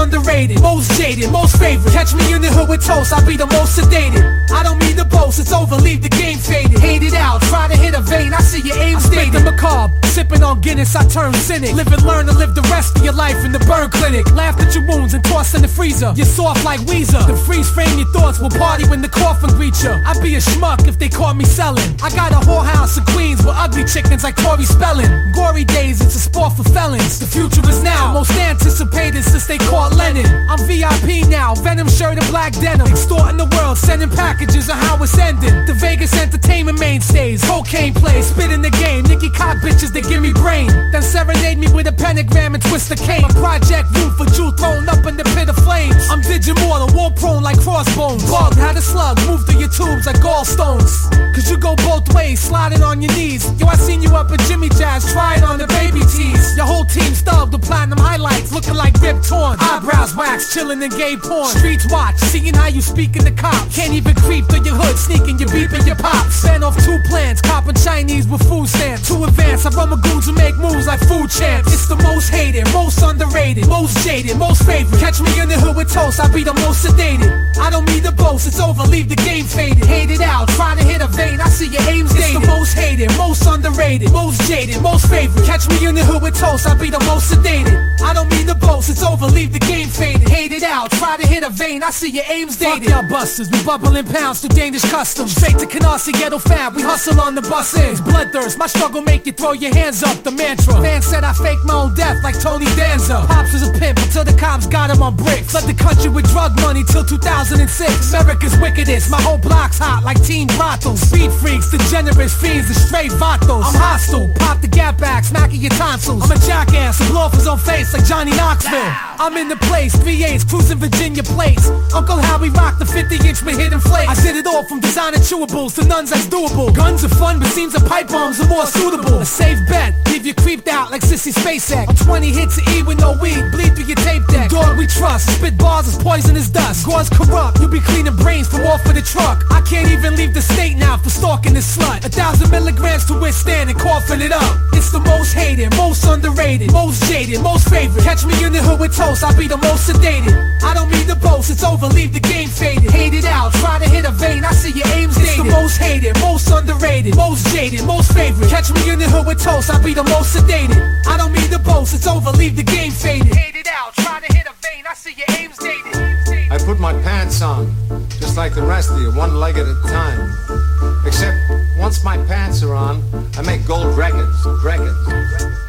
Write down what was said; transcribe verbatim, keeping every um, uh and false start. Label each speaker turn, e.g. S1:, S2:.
S1: underrated, most jaded, most favorite. Catch me in the hood with toast, I'll be the most sedated. I don't mean to boast, it's over, leave the game faded. Hate it out, try to hit a vein, I see your aim stated. I spit the macabre, sipping on Guinness, I turn cynic. Live and learn to live the rest of your life in the burn clinic. Laughed at your wounds and tossed in the freezer. You're soft like Weezer. The freeze frame your thoughts will party when the coffin greets you. I'd be a schmuck if they caught me selling. I got a whorehouse in Queens with ugly chickens like Tori Spelling. Gory days, it's a sport for felons. The future is now, most anticipated since they caught Lennon. I'm V I P now, Venom shirt and black denim. Extorting the world, sending packages on how it's ending. The Vegas entertainment mainstays, cocaine plays, spit in the game. Nicky cock bitches that give me brain. Then serenade me with a pentagram and twist the cane. A project root for Jew thrown up in the pit of flames. I'm digimortal, war prone like crossbones. Bugged, had a slug, move through your tubes like gallstones. Cause you go both ways, sliding on your knees. Yo, I seen you up at Jimmy Jazz, trying on the baby tees. Your whole team stubbed with platinum highlights, looking like Rip Torn. Eyebrows wax, chilling in gay porn. Streets watch, seeing how you speak in the cops. Can't even creep through your hood, sneaking your beep and your pops. Span off two plans, copping Chinese with food stamps. Too advanced, I run my goons who make moves like food champs. It's the most hated, most underrated, most jaded, most favorite. Catch me in the hood with toast, I'll be the most sedated. I don't mean to boast, it's over, leave the game faded. Hate it out, try to hit a vein, I see your aim's dated. It's the most hated, most underrated, most jaded, most favorite. Catch me in the hood with toast, I'll be the most sedated. I don't mean to boast, it's over, leave the game faded. Hate it out, try to hit a vein, I see your aim's dated. Fuck y'all busters, we bubbling pounds through dangerous customs. Straight to Canarsie, ghetto fab, we hustle on the bus ends. Bloodthirst, my struggle make you throw your hands up, the mantra. Fans said I faked my own death like Tony Danza. Pops was a pimp until the cops got him on bricks. Flood the country with drug money till two thousand six. America's wickedest, my whole block's hot like teen brothels. Speed freaks, degenerates, fiends, and straight vatos. I'm hostile, pop the gap back, smacking your tonsils. I'm a jackass, a blow off his own face like Johnny Knoxville. I'm in the place, three eights, cruising Virginia plates. Uncle Howie rocked the fifty inch with hidden flakes. I did it all from designer chewables to nuns that's doable. Guns are fun, but seems like pipe bombs are more suitable. A safe bet, leave you creeped out like Sissy Spacek. I'm twenty hits of E with no weed, bleed through your tape deck. Dog we trust, spit bars as poisonous dust. Gauze corrupt, you be cleaning brains from off of the truck. I can't even leave the state now for stalking this slut. A thousand milligrams to withstand and coughing it up. It's the most hated, most underrated, most jaded, most favorite. Catch me in the hood with toast, I'll be the most sedated. I don't mean to boast, it's over, leave the game faded. Hate it out, try to hit a vein, I see your aim's dated. It's the most hated, most underrated, most jaded, most favorite. Catch me in the hood with toast, I'll be the most sedated. I don't mean to boast, it's over, leave the game faded. Hate it out, try to hit a vein, I see your aim's dated.
S2: I put my pants on, just like the rest of you, one leg at a time. Except, once my pants are on, I make gold records, records.